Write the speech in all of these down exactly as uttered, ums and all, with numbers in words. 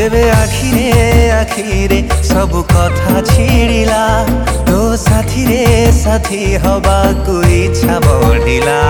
जेबे आखिरे आखिरे सब कथा छिड़िला तो साथी रे साथी हवा को इच्छा बढ़िला।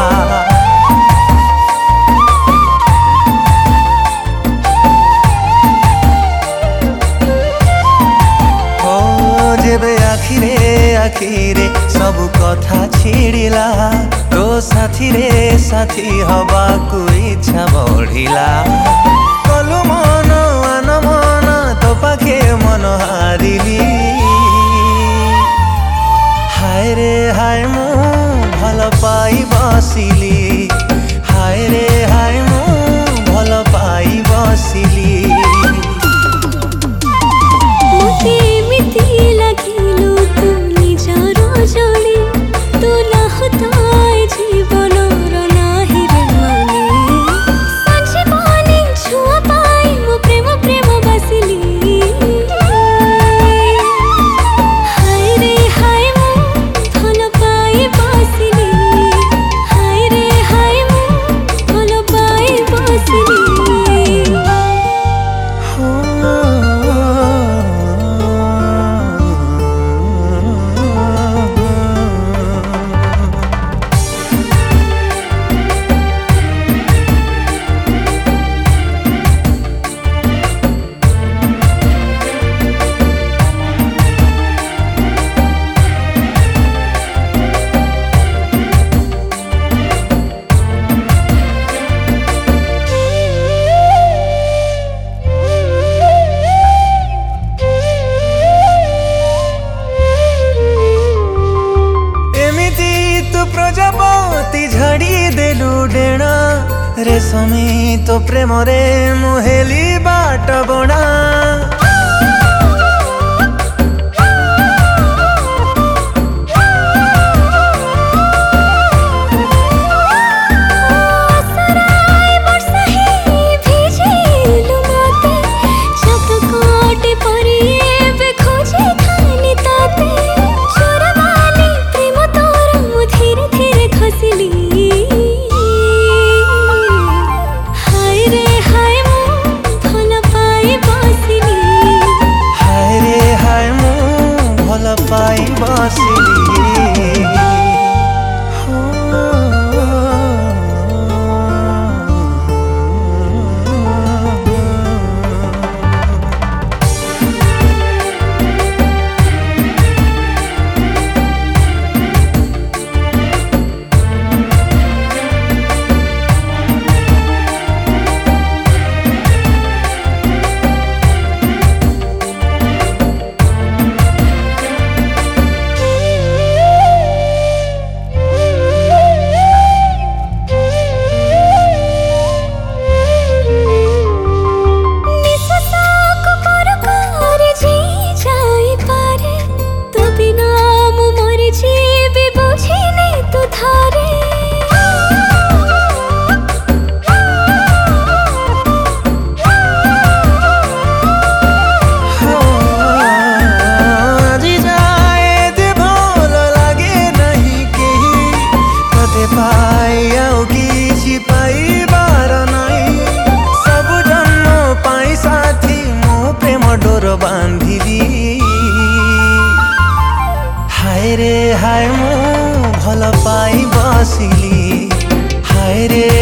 जेबे आखिरे आखिरे सब कथा छिड़िला तो साथी रे साथी हवा को इच्छा बढ़िला। कलु मन आन मन तो पाखे मन हारिली। हाय रे हाय मु भल पाई बसिली। हाय रे हाय मु भल पाई बसिली। प्रजापति झड़ी देलु डेणा रेशमी तो प्रेम रे मुहेली बाट बणा। पाई बसिली। डोर बांधिली। हाय रे हाय मु भल पाई बसिली। हाय रे